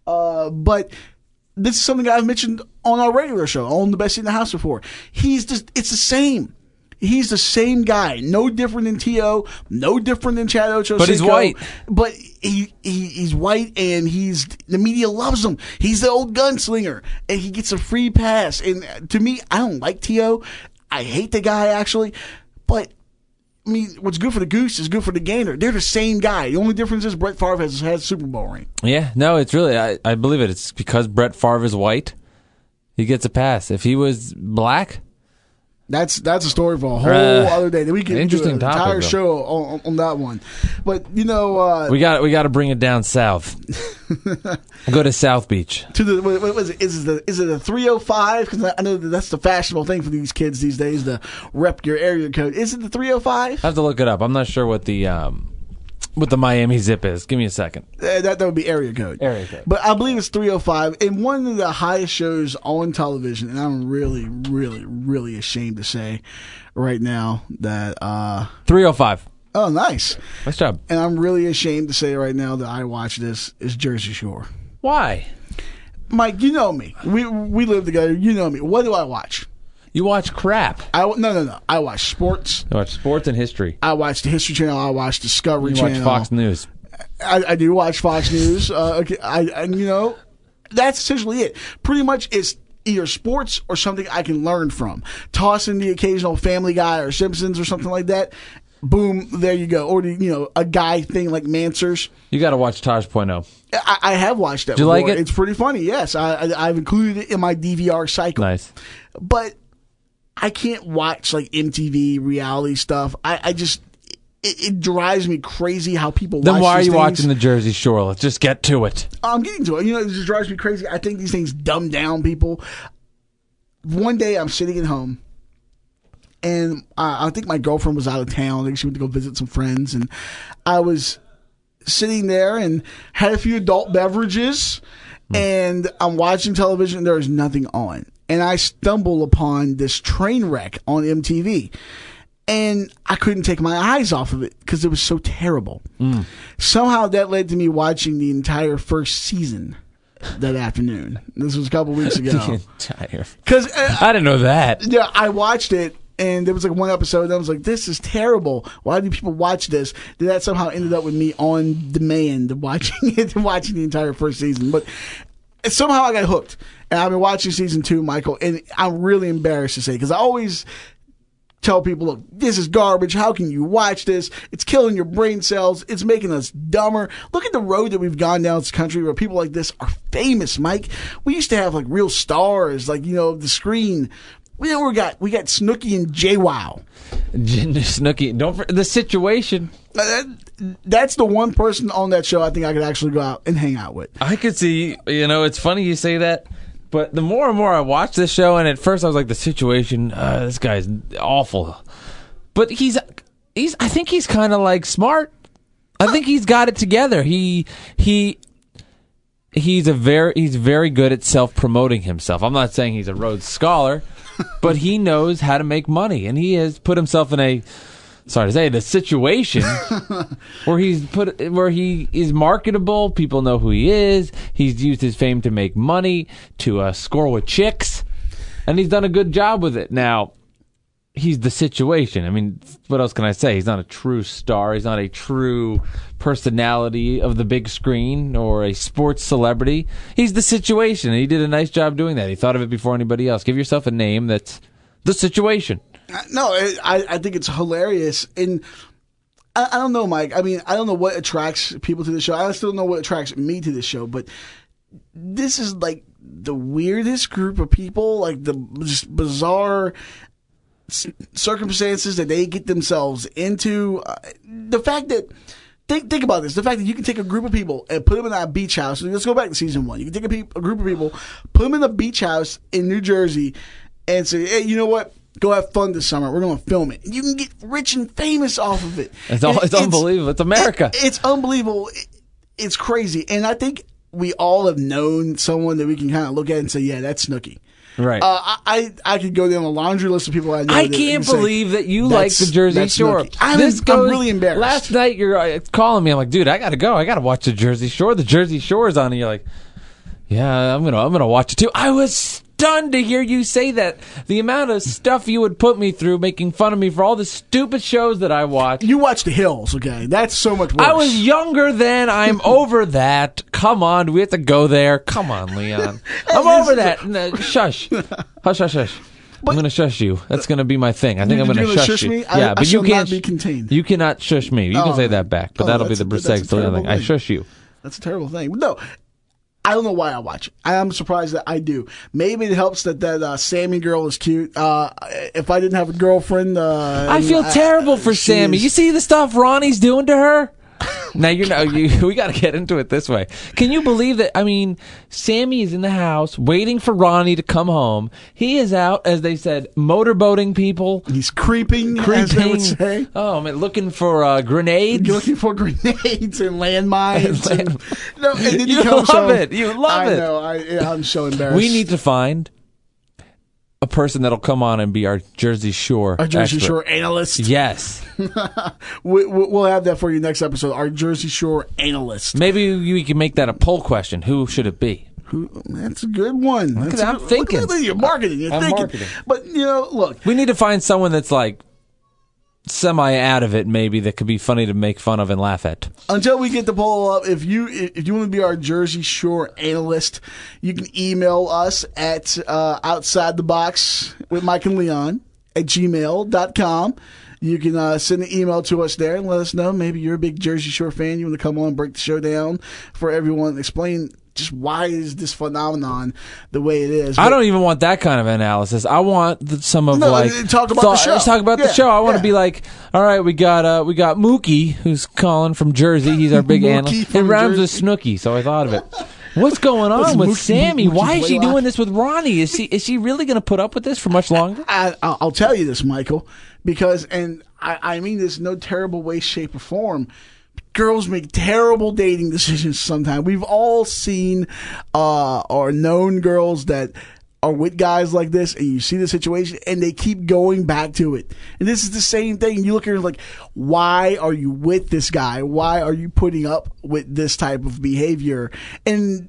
But this is something I've mentioned on our regular show, on The Best Seat in the House before. It's the same. He's the same guy. No different than T.O., no different than Chad Ochocinco. But he's white. But he's white, and the media loves him. He's the old gunslinger, and he gets a free pass. And to me, I don't like T.O. I hate the guy, actually. But, I mean, what's good for the goose is good for the gander. They're the same guy. The only difference is Brett Favre has a Super Bowl ring. Yeah, no, it's really, I believe it. It's because Brett Favre is white, he gets a pass. If he was black... That's a story for a whole other day. We can do an entire show on that one. But we got to bring it down south. Go to South Beach. To the what was it? Is it a 305? Because I know that's the fashionable thing for these kids these days to rep your area code. Is it the 305? I have to look it up. I'm not sure what the Miami zip is. Give me a second. That would be area code. Area code. But I believe it's 305. And one of the highest shows on television, and I'm really, really, really ashamed to say right now that 305. Oh, nice. Nice job. And I'm really ashamed to say right now that I watch this is Jersey Shore. Why? Mike, you know me. We live together. You know me. What do I watch? You watch crap. No. I watch sports. You watch sports and history. I watch the History Channel. I watch Discovery Channel. You watch Fox News. I do watch Fox News. Okay, that's essentially it. Pretty much it's either sports or something I can learn from. Toss in the occasional Family Guy or Simpsons or something like that. Boom, there you go. Or a guy thing like Mansers. You got to watch Taj.0. I have watched that. Do you before. like it? It's pretty funny. Yes, I've included it in my DVR cycle. Nice, but I can't watch like MTV reality stuff. It drives me crazy how people watch. Then why are you things. watching the Jersey Shore? Let's just get to it. I'm getting to it. It just drives me crazy. I think these things dumb down people. One day I'm sitting at home, and I think my girlfriend was out of town. I think she went to go visit some friends, and I was sitting there and had a few adult beverages, and I'm watching television, and there's nothing on. And I stumble upon this train wreck on MTV. And I couldn't take my eyes off of it because it was so terrible. Somehow that led to me watching the entire first season that afternoon. This was a couple weeks ago. The entire... Because I didn't know that. Yeah, I watched it. And there was like one episode that I was like, this is terrible. Why do people watch this? Then that somehow ended up with me on demand watching it and watching the entire first season. But somehow I got hooked. And I've been watching season 2, Michael, and I'm really embarrassed to say, because I always tell people, look, this is garbage. How can you watch this? It's killing your brain cells. It's making us dumber. Look at the road that we've gone down this country where people like this are famous, Mike. We used to have like real stars, like, the screen. We got Snooki and JWoww. Snooki, The Situation. That's the one person on that show I think I could actually go out and hang out with. I could see, it's funny you say that, but the more and more I watch this show, and at first I was like, The Situation, this guy's awful. But I think he's kind of like smart. I think he's got it together. He's very good at self-promoting himself. I'm not saying he's a Rhodes Scholar, but he knows how to make money, and he has put himself in a, sorry to say, the situation where he is marketable. People know who he is. He's used his fame to make money, to score with chicks, and he's done a good job with it. Now, he's the situation. I mean, what else can I say? He's not a true star. He's not a true personality of the big screen or a sports celebrity. He's the situation, and he did a nice job doing that. He thought of it before anybody else. Give yourself a name that's the situation. No, I think it's hilarious. And I don't know, Mike. I mean, I don't know what attracts people to the show. I still don't know what attracts me to the show. But this is like the weirdest group of people, like the just bizarre circumstances that they get themselves into. The fact that, think about this, the fact that you can take a group of people and put them in a beach house. Let's go back to season 1. You can take a group of people, put them in a beach house in New Jersey and say, hey, you know what? Go have fun this summer. We're going to film it. You can get rich and famous off of it. It's unbelievable. It's America. It's unbelievable. It's crazy. And I think we all have known someone that we can kind of look at and say, yeah, that's Snooki. Right. I could go down a laundry list of people I know. I can't believe that you like the Jersey Shore. I'm really embarrassed. Last night you're calling me. I'm like, dude, I got to go. I got to watch the Jersey Shore. The Jersey Shore is on. And you're like, yeah, I'm gonna watch it too. I was stunned to hear you say that. The amount of stuff you would put me through, making fun of me for all the stupid shows that I watch. You watch The Hills, okay? That's so much worse. I was younger then. I'm over that. Come on, do we have to go there? Come on, Leon. I'm over that. No, shush. Hush, hush, hush. I'm going to shush you. That's going to be my thing. I think I'm going to shush you. Me? Yeah, but you can't be contained. You cannot shush me. You can say that back, but that'll be the Brisseg thing. I shush you. That's a terrible thing. No. I don't know why I watch it. I am surprised that I do. Maybe it helps that Sammy girl is cute. If I didn't have a girlfriend, I feel terrible for Sammy. You see the stuff Ronnie's doing to her? Now we got to get into it this way. Can you believe that? I mean, Sammy is in the house waiting for Ronnie to come home. He is out, as they said, motorboating people. He's creeping, as they would say. Oh man, looking for grenades. You're looking for grenades and landmines. And then you love it. You love it. I know. I'm so embarrassed. We need to find a person that'll come on and be our Jersey Shore expert. Shore analyst. Yes. We'll have that for you next episode. Our Jersey Shore analyst. Maybe we can make that a poll question. Who should it be? That's a good one. I'm thinking. Look at you're marketing. You're thinking. Marketing. But, look. We need to find someone that's like semi out of it, maybe, that could be funny to make fun of and laugh at. Until we get the poll up, if you want to be our Jersey Shore analyst, you can email us at outside the box with Mike and Leon at gmail.com. You can send an email to us there and let us know. Maybe you're a big Jersey Shore fan. You want to come on and break the show down for everyone and explain just why is this phenomenon the way it is. But I don't even want that kind of analysis. I want talk about the show. Let's talk about the show. I want to be like, all right, we got Mookie, who's calling from Jersey. He's our big analyst. It rhymes with Snooki, so I thought of it. What's going on with Sammy? Why is she doing this with Ronnie? Is she really going to put up with this for much longer? I'll tell you this, Michael, because, and I mean this in no terrible way, shape, or form, girls make terrible dating decisions sometimes. We've all seen or known girls that are with guys like this, and you see the situation, and they keep going back to it. And this is the same thing. You look at it like, why are you with this guy? Why are you putting up with this type of behavior? And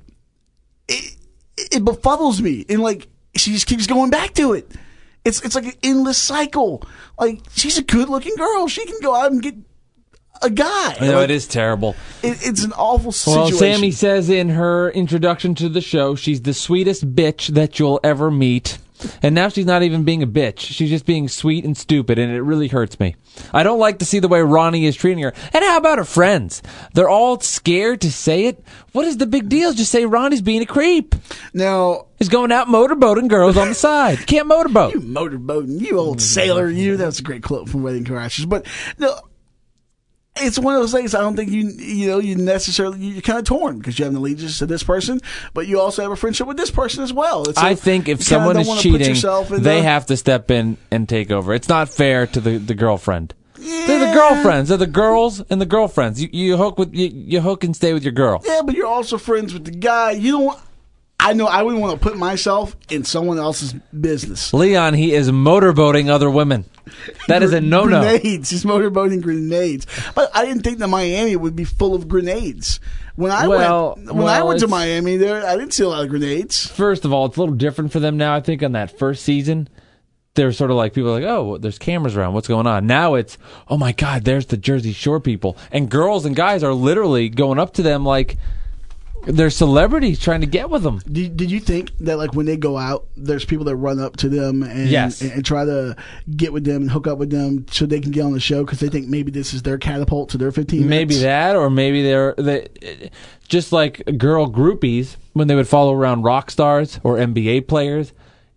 it befuddles me. And like, she just keeps going back to it. It's like an endless cycle. Like, she's a good-looking girl. She can go out and get a guy. I know, it is terrible. It's an awful situation. Well, Sammy says in her introduction to the show, she's the sweetest bitch that you'll ever meet. And now she's not even being a bitch. She's just being sweet and stupid, and it really hurts me. I don't like to see the way Ronnie is treating her. And how about her friends? They're all scared to say it. What is the big deal? Just say Ronnie's being a creep. Now, he's going out motorboating girls on the side. You can't motorboat. You motorboating, you old sailor, you. That's a great quote from Wedding Crashers. But no, it's one of those things. I don't think you necessarily, you're kind of torn because you have an allegiance to this person, but you also have a friendship with this person as well. I think if someone is cheating, they have to step in and take over. It's not fair to the girlfriend. Yeah. They're the girlfriends. They're the girls and the girlfriends. You hook and stay with your girl. Yeah, but you're also friends with the guy. I know I wouldn't want to put myself in someone else's business. Leon, he is motorboating other women. That is a no-no. Grenades. He's motorboating grenades. But I didn't think that Miami would be full of grenades. When I went to Miami, I didn't see a lot of grenades. First of all, it's a little different for them now. I think on that first season, they're sort of like, people are like, oh, there's cameras around. What's going on? Now it's, oh my God, there's the Jersey Shore people. And girls and guys are literally going up to them like they're celebrities trying to get with them. Did you think that like when they go out, there's people that run up to them and try to get with them and hook up with them so they can get on the show because they think maybe this is their catapult to their 15 minutes? Maybe that, or maybe they just like girl groupies when they would follow around rock stars or NBA players.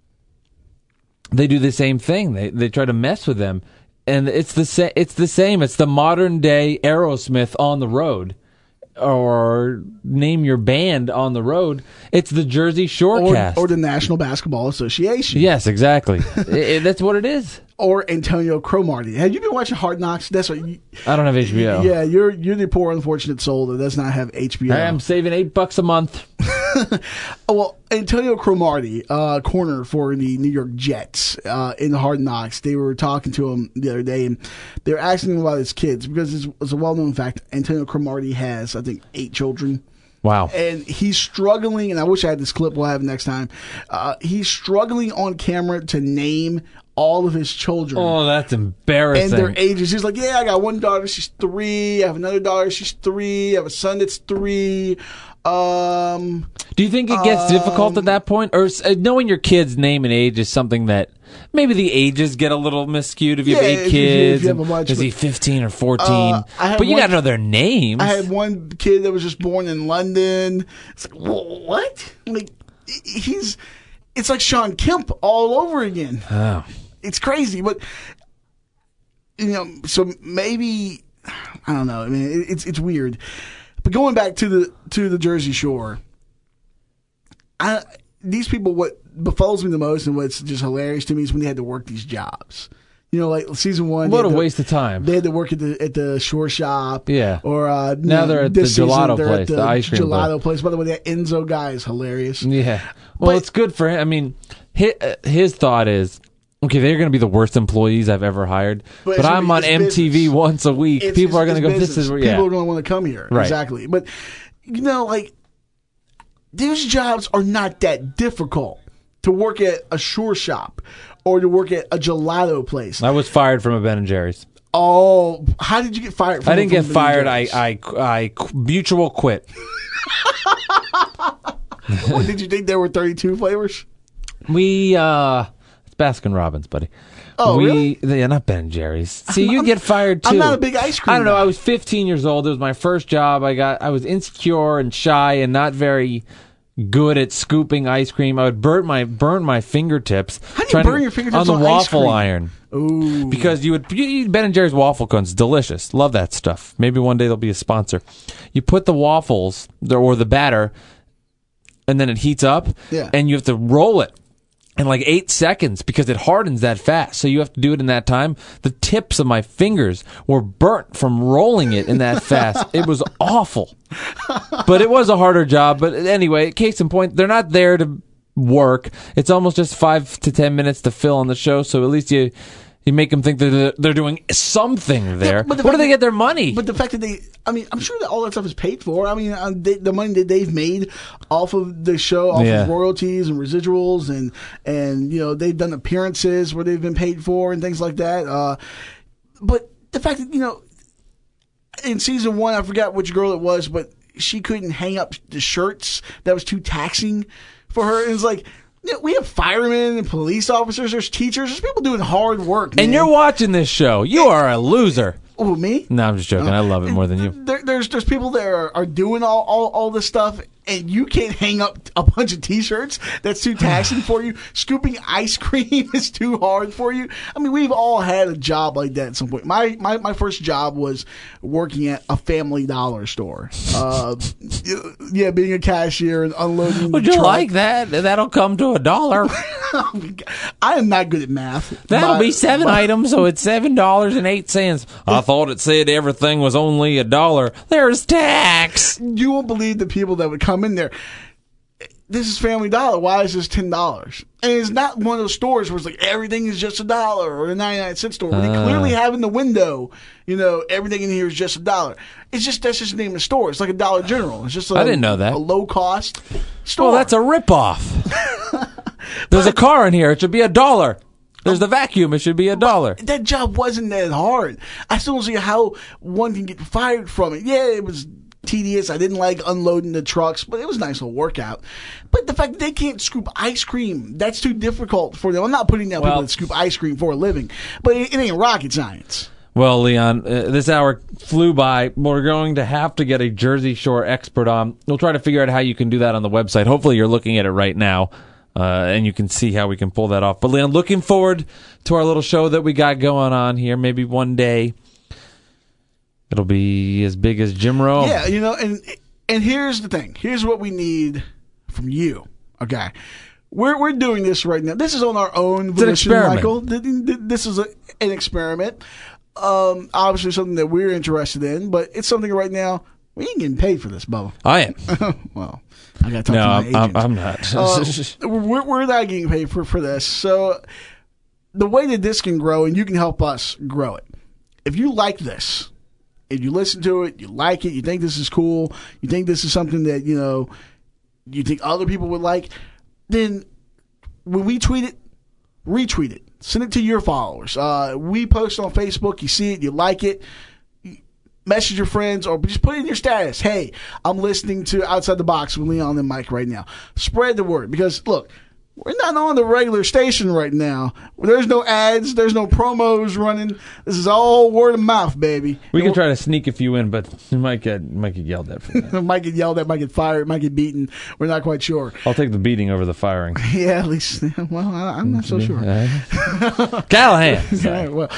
They do the same thing. They try to mess with them, and it's the same. It's the modern day Aerosmith on the road. Or name your band on the road. It's the Jersey Shore cast. Or the National Basketball Association. Yes, exactly. That's what it is. Or Antonio Cromartie. Have you been watching Hard Knocks? That's what I don't have HBO. Yeah, you're the poor unfortunate soul that does not have HBO. I am saving $8 a month. Well, Antonio Cromartie, corner for the New York Jets in the Hard Knocks, they were talking to him the other day, and they were asking him about his kids because it's a well-known fact. Antonio Cromartie has, I think, 8 children. Wow. And he's struggling, and I wish I had this clip. We'll have it next time. He's struggling on camera to name all of his children. Oh, that's embarrassing. And their ages. He's like, yeah, I got one daughter, she's 3. I have another daughter, she's 3. I have a son that's 3. Do you think it gets difficult at that point? Or knowing your kid's name and age is something that maybe the ages get a little miscued if you have 8 kids? If you have a bunch, is he 15 or 14? But you got to know their names. I had one kid that was just born in London. It's like, what? Like, it's like Sean Kemp all over again. Oh. It's crazy, but so maybe I don't know. I mean, it's weird. But going back to the Jersey Shore, these people, what befalls me the most and what's just hilarious to me is when they had to work these jobs. Like season 1. What a waste of time. They had to work at the Shore Shop. Yeah. Or now they're at the gelato place, the ice cream gelato place. By the way, that Enzo guy is hilarious. Yeah. Well, it's good for him. I mean, his thought is, okay, they're going to be the worst employees I've ever hired, but I'm on MTV business. Once a week. People are going to go, business. This is where, people are going to want to come here. Right. Exactly. But, like, these jobs are not that difficult to work at a Shore Shop or to work at a gelato place. I was fired from a Ben & Jerry's. Oh, how did you get fired from I didn't get fired. I mutual quit. What, did you think there were 32 flavors? It's Baskin Robbins, buddy. Oh, really? Yeah, not Ben & Jerry's. See, you get fired too. I'm not a big ice cream I don't know. guy. I was 15 years old. It was my first job. I was insecure and shy and not very good at scooping ice cream. I would burn my fingertips. How do you burn your fingertips on the ice cream? waffle iron? Ooh. Because you eat Ben & Jerry's waffle cones. Delicious. Love that stuff. Maybe one day they'll be a sponsor. You put the waffles or the batter, and then it heats up, and you have to roll it in like 8 seconds because it hardens that fast. So you have to do it in that time. The tips of my fingers were burnt from rolling it in that fast. It was awful. But it was a harder job. But anyway, case in point, they're not there to work. It's almost just 5 to 10 minutes to fill on the show. So at least you make them think that they're doing something there. Where do they get their money? But the fact that I'm sure that all that stuff is paid for. I mean, the money that they've made off of the show, off of royalties and residuals, and they've done appearances where they've been paid for and things like that. But the fact that in season 1, I forgot which girl it was, but she couldn't hang up the shirts. That was too taxing for her. And it's like, we have firemen and police officers. There's teachers. There's people doing hard work, man. And you're watching this show. You are a loser. Oh, me? No, I'm just joking. I love it more than you. There's people that are doing all this stuff, and you can't hang up a bunch of T-shirts. That's too taxing for you. Scooping ice cream is too hard for you. I mean, we've all had a job like that at some point. My first job was working at a Family Dollar store. Being a cashier and unloading. Would you like that? That'll come to $1. I am not good at math. That'll be 7 items, so it's $7.08. I thought it said everything was only $1. There's tax. You won't believe the people that would come in there. this is Family Dollar. Why is this $10? And it's not one of those stores where it's like everything is just $1 or the 99-cent store. Where they clearly have in the window, everything in here is just $1. It's just that's just the name of the store. It's like a Dollar General. It's just I didn't know that. A low cost store. Well, that's a ripoff. There's a car in here. It should be $1. There's the vacuum. It should be $1. That job wasn't that hard. I still don't see how one can get fired from it. Yeah, it was tedious. I didn't like unloading the trucks, but it was a nice little workout. But the fact that they can't scoop ice cream, that's too difficult for them. I'm not putting down people that scoop ice cream for a living, but it ain't rocket science. Well, Leon, this hour flew by. We're going to have to get a Jersey Shore expert on. We'll try to figure out how you can do that on the website. Hopefully you're looking at it right now, and you can see how we can pull that off. But, Leon, looking forward to our little show that we got going on here. Maybe one day it'll be as big as Jim Rome. Yeah, and here's the thing. Here's what we need from you. Okay, we're doing this right now. This is on our own volition, Michael. This is an experiment. Obviously something that we're interested in, but it's something right now we ain't getting paid for this, Bubba. I am. Well, I got to talk to my agent. I'm not. We're not getting paid for this. So the way that this can grow, and you can help us grow it. If you like this, if you listen to it, you like it, you think this is cool, you think this is something that, you think other people would like, then when we tweet it, retweet it. Send it to your followers. We post on Facebook, you see it, you like it, message your friends, or just put it in your status. Hey, I'm listening to Outside the Box with Leon and Mike right now. Spread the word, because, look, we're not on the regular station right now. There's no ads. There's no promos running. This is all word of mouth, baby. We can try to sneak a few in, but you might get yelled at for that. Might get yelled at, might get fired, might get beaten. We're not quite sure. I'll take the beating over the firing. Yeah, at least. Well, I'm not so sure. Callahan. Right, well,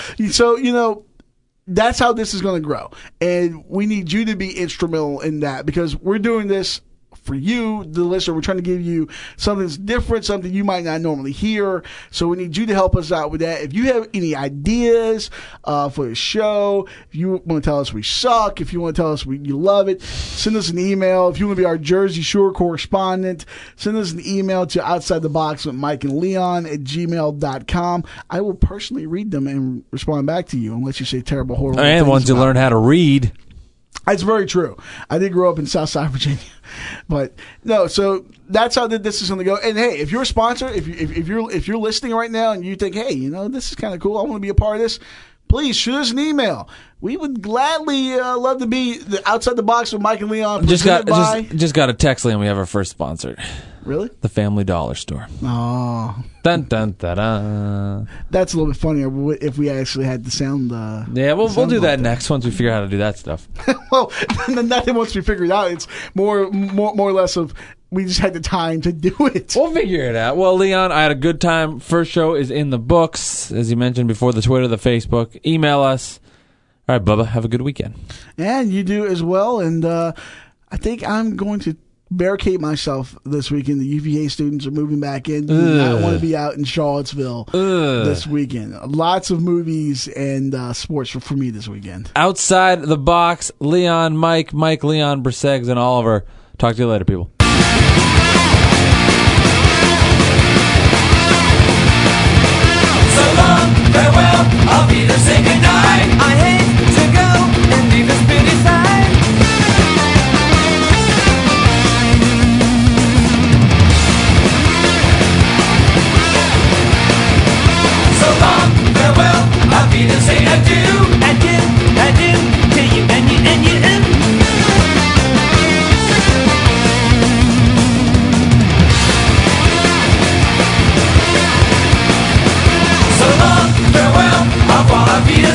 so, that's how this is going to grow. And we need you to be instrumental in that, because we're doing this for you, the listener. We're trying to give you something that's different, something you might not normally hear. So we need you to help us out with that. If you have any ideas for the show, if you want to tell us we suck, if you want to tell us you love it, send us an email. If you want to be our Jersey Shore correspondent, send us an email to OutsideTheBox with Mike and Leon at gmail.com. I will personally read them and respond back to you, unless you say terrible, horrible things. And once you learn how to read. It's very true. I did grow up in Southside Virginia, but no. So that's how this is going to go. And hey, if you're a sponsor, if you're listening right now and you think, hey, this is kind of cool, I want to be a part of this, please shoot us an email. We would gladly love to be Outside the Box with Mike and Leon. Just got a text, Leon. We have our first sponsor. Really? The Family Dollar Store. Oh. Dun dun da da. That's a little bit funnier if we actually had the sound. Yeah, we'll do that next once we figure out how to do that stuff. Well, nothing once we figure it out. It's more or less of we just had the time to do it. We'll figure it out. Well, Leon, I had a good time. First show is in the books, as you mentioned before, the Twitter, the Facebook. Email us. All right, Bubba, have a good weekend. And you do as well. And I think I'm going to barricade myself this weekend. The UVA students are moving back in. I want to be out in Charlottesville this weekend. Lots of movies and sports for me this weekend. Outside the Box, Leon, Mike, Leon, Briseggs, and Oliver. Talk to you later, people. So long, farewell, I'll be there, say goodnight. I hate to go and leave this pretty side. So long, farewell, I'll be there, say adieu. Adieu, to you and you and you and So long, farewell, au revoir, la vie.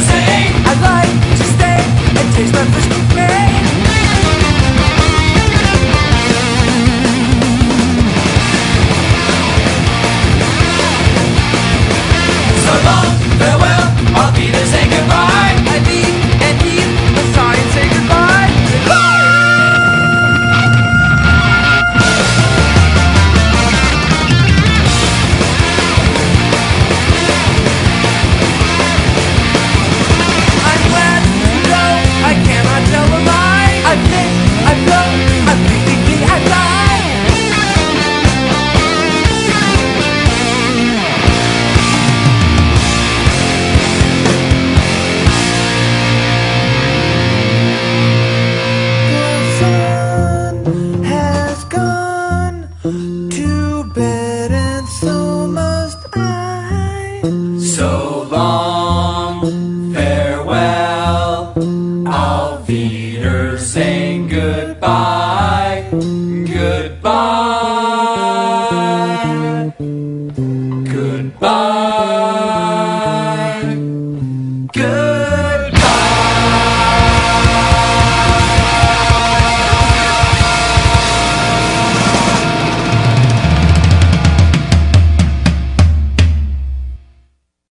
Goodbye.